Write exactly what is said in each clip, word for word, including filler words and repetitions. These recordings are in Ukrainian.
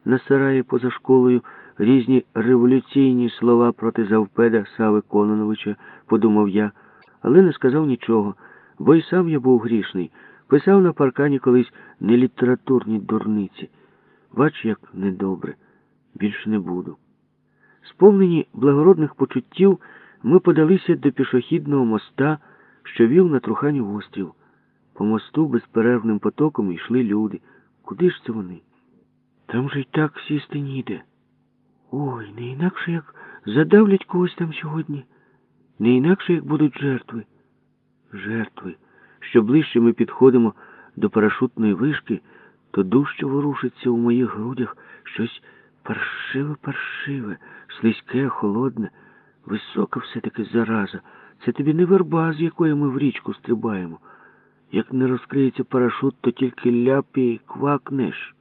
на сараї поза школою різні революційні слова проти завпеда Сави Кононовича, подумав я, але не сказав нічого, бо й сам я був грішний. Писав на паркані колись нелітературні дурниці. Бач, як недобре. Більше не буду. Сповнені благородних почуттів, ми подалися до пішохідного моста, що вів на Труханів острів. По мосту безперервним потоком йшли люди. Куди ж це вони? Там же й так сісти ніде. Ой, не інакше, як задавлять когось там сьогодні. Не інакше, як будуть жертви. Жертви. Що ближче ми підходимо до парашутної вишки, то дужче ворушиться у моїх грудях щось паршиве-паршиве, слизьке, холодне, висока все-таки зараза. Це тобі не верба, з якої ми в річку стрибаємо. Як не розкриється парашут, то тільки ляп і квакнеш.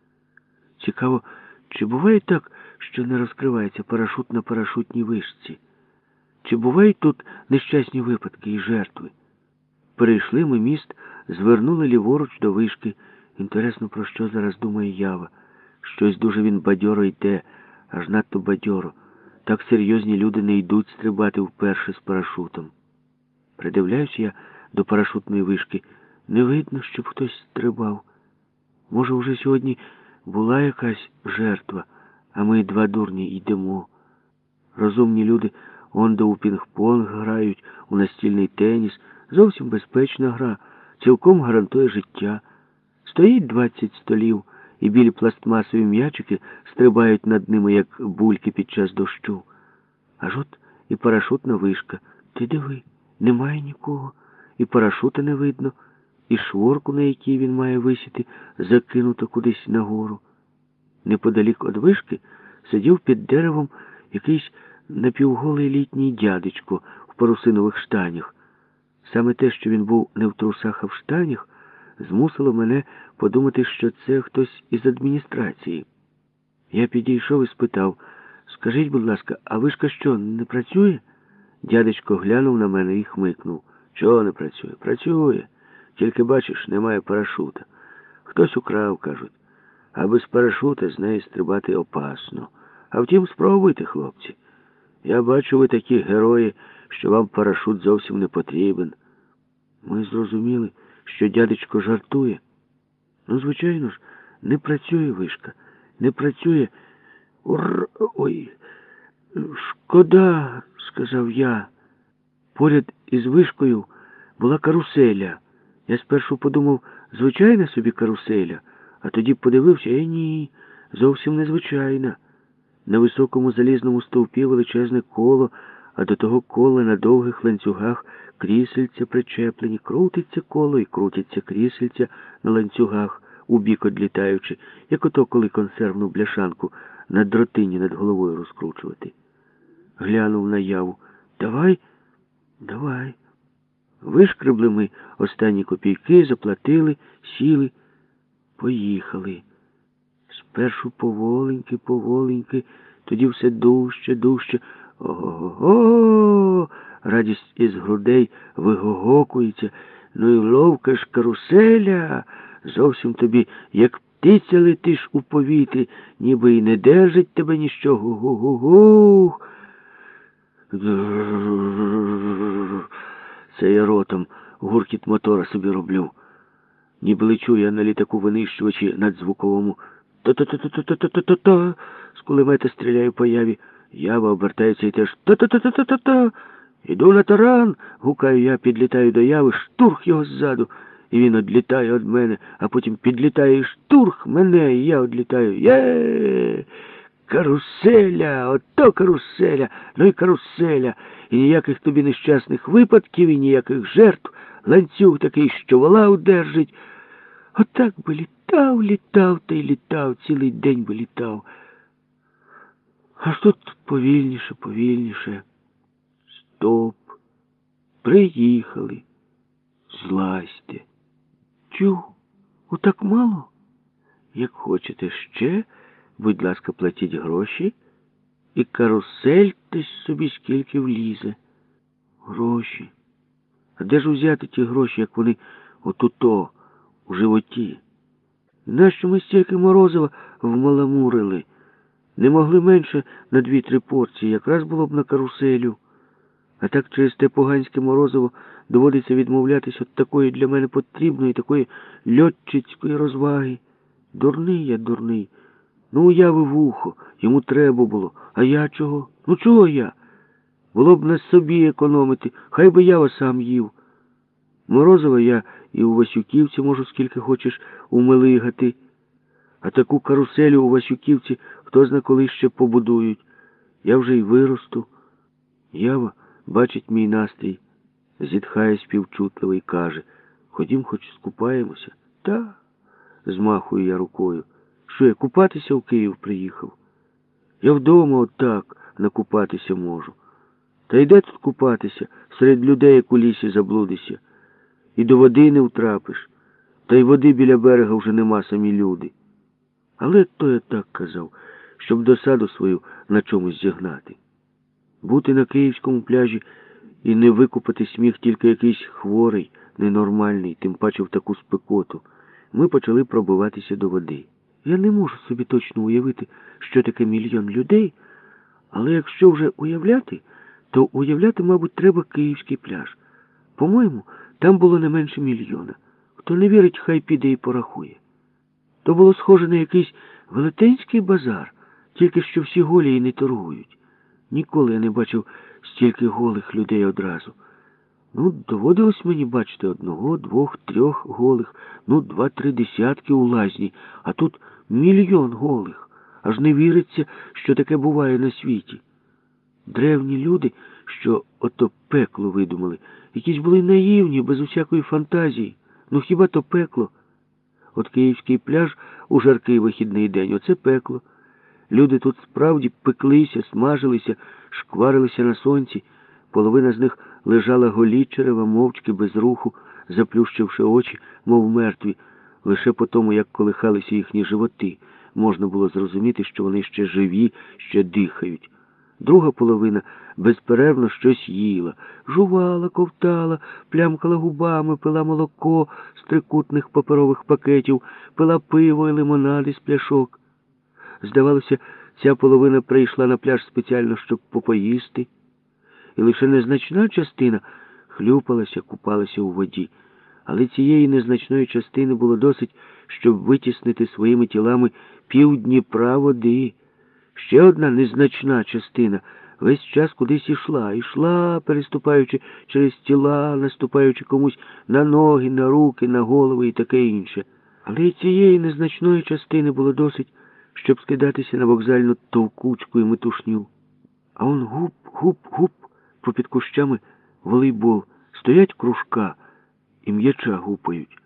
Цікаво, чи буває так, що не розкривається парашут на парашутній вишці? Чи бувають тут нещасні випадки і жертви? Перейшли ми міст, звернули ліворуч до вишки. Інтересно, про що зараз думає Ява. Щось дуже він бадьоро йде, аж надто бадьоро. Так серйозні люди не йдуть стрибати вперше з парашутом. Придивляюсь я до парашутної вишки. Не видно, щоб хтось стрибав. Може, вже сьогодні була якась жертва, а ми два дурні йдемо. Розумні люди онде у пінг-понг грають, у настільний теніс. Зовсім безпечна гра, цілком гарантує життя. Стоїть двадцять столів, і білі пластмасові м'ячики стрибають над ними, як бульки під час дощу. Аж от і парашутна вишка. Ти диви, немає нікого, і парашута не видно, і шворку, на якій він має висіти, закинуто кудись нагору. Неподалік від вишки сидів під деревом якийсь напівголий літній дядечко в парусинових штанях. Саме те, що він був не в трусах, а в штанях, змусило мене подумати, що це хтось із адміністрації. Я підійшов і спитав: «Скажіть, будь ласка, а вишка що, не працює?» Дядечко глянув на мене і хмикнув. «Чого не працює? Працює. Тільки, бачиш, немає парашута. Хтось украв, кажуть. А без парашута з неї стрибати опасно. А втім, спробуйте, хлопці. Я бачу, ви такі герої, що вам парашут зовсім не потрібен». Ми зрозуміли, що дядечко жартує. Ну, звичайно ж, не працює вишка, не працює. Ур... Ой, шкода, сказав я. Поряд із вишкою була каруселя. Я спершу подумав, звичайна собі каруселя, а тоді подивився, і ні, зовсім незвичайна. На високому залізному стовпі величезне коло, а до того кола на довгих ланцюгах крісельця причеплені. Крутиться коло і крутяться крісельця на ланцюгах, у бік одлітаючи, як ото, коли консервну бляшанку на дротині над головою розкручувати. Глянув на Яву. «Давай, давай». Вишкребли ми останні копійки, заплатили, сіли, поїхали. Спершу поволеньки, поволеньки, тоді все дужче, дужче. Ого-го! Радість із грудей вигогокується. Ну і ловка ж каруселя. Зовсім тобі, як птиця летиш у повітрі, ніби і не держить тебе ніщо. Гу-гу-гу-гу. Це я ротом гуркіт мотора собі роблю. Ніби лечу я на літаку винищувачі надзвуковому. Та-та-та-та-та-та-та-та-та. З кулемета стріляю по Яві. Ява обертається і теж та-та-та-та-та-та. Іду на таран, гукаю я, підлітаю до Яви, штурх його ззаду. І він одлітає від мене, а потім підлітає і штурх мене, і я одлітаю. Є! Каруселя! Ото каруселя! Ну і каруселя! І ніяких тобі нещасних випадків, і ніяких жертв. Ланцюг такий, що вола удержить. Отак би літав, літав та й літав, цілий день би літав. Аж тут повільніше, повільніше. Стоп. Приїхали. Злазьте. Чу, отак мало? Як хочете ще, будь ласка, платіть гроші і карусельтесь собі скільки влізе. Гроші. А де ж взяти ті гроші, як вони отуто, у животі? Нащо ми стільки морозива вмаламурили. Не могли менше на дві-три порції, якраз було б на каруселю. А так через те поганське морозиво доводиться відмовлятися від такої для мене потрібної, такої льотчицької розваги. Дурний я, дурний. Ну, уявив вухо, йому треба було. А я чого? Ну, чого я? Було б на собі економити, хай би я вас сам їв. Морозива я і у Васюківці можу скільки хочеш умилигати. А таку каруселю у Васюківці хто зна коли ще побудують. Я вже й виросту. Ява бачить мій настрій, зітхає співчутливо і каже: ходім, хоч скупаємося. Та, змахую я рукою. Що я, купатися в Київ приїхав? Я вдома отак накупатися можу. Та йде тут купатися, серед людей, як у лісі заблудися. І до води не втрапиш. Та й води біля берега вже нема, самі люди. Але то я так казав, щоб досаду свою на чомусь зігнати. Бути на київському пляжі і не викупати сміх тільки якийсь хворий, ненормальний, тим паче в таку спекоту. Ми почали пробиватися до води. Я не можу собі точно уявити, що таке мільйон людей, але якщо вже уявляти, то уявляти, мабуть, треба київський пляж. По-моєму, там було не менше мільйона. Хто не вірить, хай піде і порахує. То було схоже на якийсь велетенський базар, тільки що всі голі і не торгують. Ніколи я не бачив стільки голих людей одразу. Ну, доводилось мені бачити одного, двох, трьох голих, ну, два-три десятки у лазні, а тут мільйон голих. Аж не віриться, що таке буває на світі. Древні люди, що ото пекло видумали, якісь були наївні, без усякої фантазії. Ну, хіба то пекло? От київський пляж у жаркий вихідний день, оце пекло. Люди тут справді пеклися, смажилися, шкварилися на сонці. Половина з них лежала голі черева, мовчки, без руху, заплющивши очі, мов мертві. Лише по тому, як колихалися їхні животи, можна було зрозуміти, що вони ще живі, ще дихають. Друга половина безперервно щось їла. Жувала, ковтала, плямкала губами, пила молоко з трикутних паперових пакетів, пила пиво і лимонади з пляшок. Здавалося, ця половина прийшла на пляж спеціально, щоб попоїсти. І лише незначна частина хлюпалася, купалася у воді. Але цієї незначної частини було досить, щоб витіснити своїми тілами пів Дніпра води. Ще одна незначна частина весь час кудись ішла, ішла, переступаючи через тіла, наступаючи комусь на ноги, на руки, на голови і таке інше. Але і цієї незначної частини було досить, щоб скидатися на вокзальну товкучку і метушню. А он гуп, гуп, гуп, попід кущами волейбол. Стоять кружка і м'яча гупають.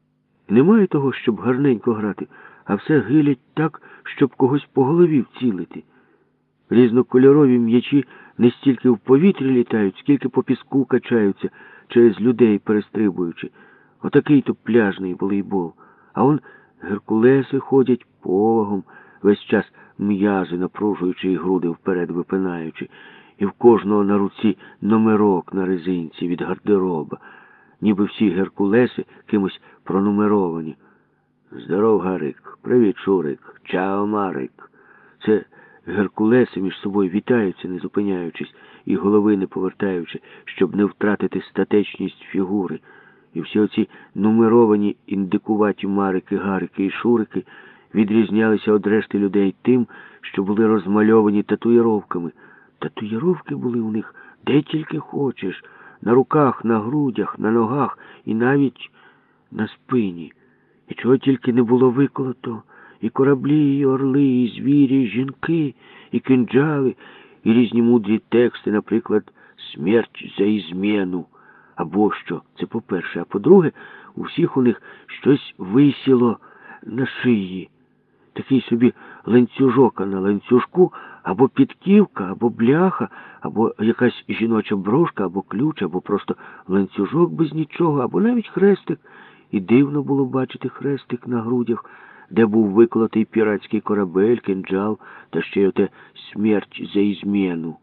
Немає того, щоб гарненько грати, а все гилять так, щоб когось по голові вцілити. Різнокольорові м'ячі не стільки в повітрі літають, скільки по піску качаються, через людей перестрибуючи. Отакий-то пляжний волейбол. А он геркулеси ходять повагом, весь час м'язи напружуючи і груди вперед випинаючи, і в кожного на руці номерок на резинці від гардероба, ніби всі геркулеси кимось пронумеровані. Здоров, Гарик, привіт, Шурик, чао, Марик. Це геркулеси між собою вітаються, не зупиняючись, і голови не повертаючи, щоб не втратити статечність фігури. І всі оці нумеровані індикуваті Марики, Гарики і Шурики відрізнялися від решти людей тим, що були розмальовані татуїровками. Татуїровки були у них де тільки хочеш, на руках, на грудях, на ногах і навіть на спині. І чого тільки не було виколото, і кораблі, і орли, і звірі, і жінки, і кинджали, і різні мудрі тексти, наприклад, «Смерть за ізмену». Або що, це по-перше. А по-друге, у всіх у них щось висіло на шиї. Такий собі ланцюжок, а на ланцюжку або підківка, або бляха, або якась жіноча брошка, або ключ, або просто ланцюжок без нічого, або навіть хрестик. І дивно було бачити хрестик на грудях, де був виколотий піратський корабель, кинджал, та ще й оте «Смерть за ізмену».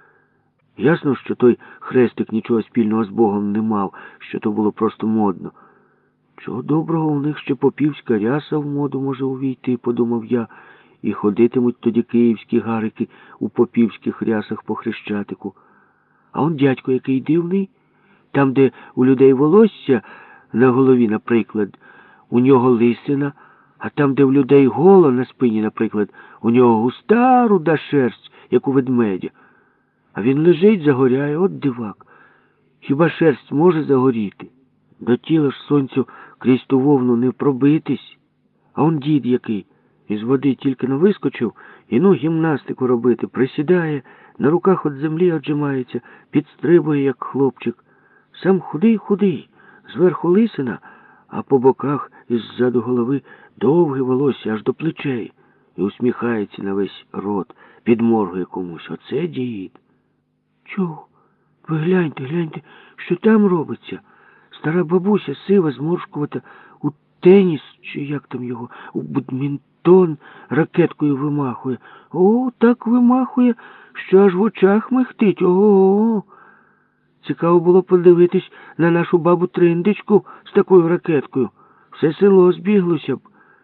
Ясно, що той хрестик нічого спільного з Богом не мав, що то було просто модно. Чого доброго, у них ще попівська ряса в моду може увійти, подумав я, і ходитимуть тоді київські гарики у попівських рясах по Хрещатику. А он дядько який дивний. Там, де у людей волосся на голові, наприклад, у нього лисина, а там, де в людей голо на спині, наприклад, у нього густа руда шерсть, як у ведмедя. А він лежить, загоряє, от дивак. Хіба шерсть може загоріти? До тіла ж сонцю крізь ту вовну не пробитись. А он дід який. Із води тільки но вискочив, і ну гімнастику робити, присідає, на руках від землі отжимається, підстрибує, як хлопчик. Сам худий-худий, зверху лисина, а по боках із-заду голови довге волосся аж до плечей. І усміхається на весь рот, підморгує комусь. Оце дід. Чого? Ви гляньте, гляньте, що там робиться. Стара бабуся, сива, зморшкувата, у теніс, чи як там його, у бадмінтон ракеткою вимахує. О, так вимахує, що аж в очах мехтить. Ого-го. Цікаво було подивитись на нашу бабу Триндичку з такою ракеткою. Все село збіглося б.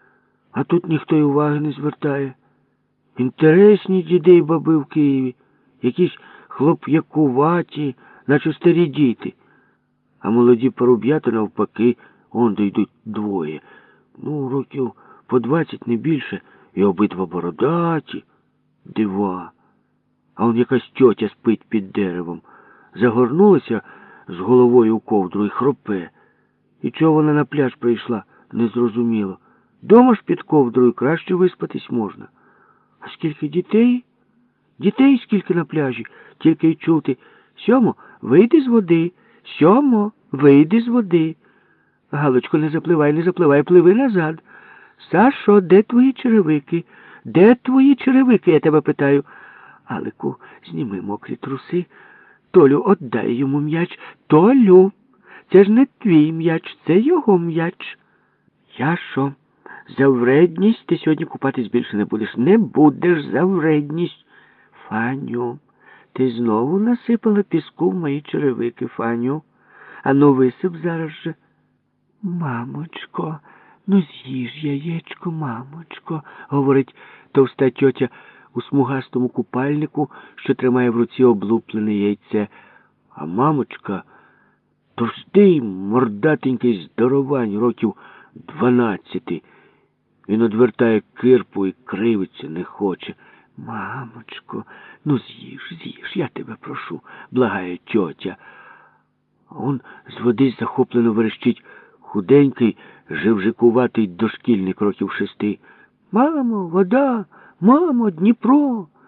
А тут ніхто й уваги не звертає. Інтересні діди й баби в Києві. Якісь хлоп'якуваті, наче старі діти. А молоді паруб'ята навпаки, он дійдуть двоє. Ну, років по двадцять, не більше, і обидва бородаті. Дива. А он якась тьотя спить під деревом. Загорнулася з головою у ковдру і хропе. І чого вона на пляж прийшла, незрозуміло. Дома ж під ковдрою краще виспатись можна. А скільки дітей? Дітей скільки на пляжі, тільки й чути. Сьомо, вийди з води. Сьомо, вийди з води. Галочко, не запливай, не запливай, пливи назад. Сашо, де твої черевики? Де твої черевики, я тебе питаю? Алику, зніми мокрі труси. Толю, отдай йому м'яч. Толю, це ж не твій м'яч, це його м'яч. Яшо, за вредність ти сьогодні купатись більше не будеш. Не будеш за вредність. Фаню, ти знову насипала піску в мої черевики, Фаню. Ану, висип зараз же. Мамочко, ну з'їж яєчко, мамочко, говорить товста тьотя у смугастому купальнику, що тримає в руці облуплене яйце. А мамочка товстий, мордатенький здоровань, років дванадцяти. Він одвертає кирпу і кривиться не хоче. Мамочко, ну з'їж, з'їж, я тебе прошу, благає тьотя. А он з води захоплено верещить худенький, живжикуватий дошкільник років шести. Мамо, вода, мамо, Дніпро.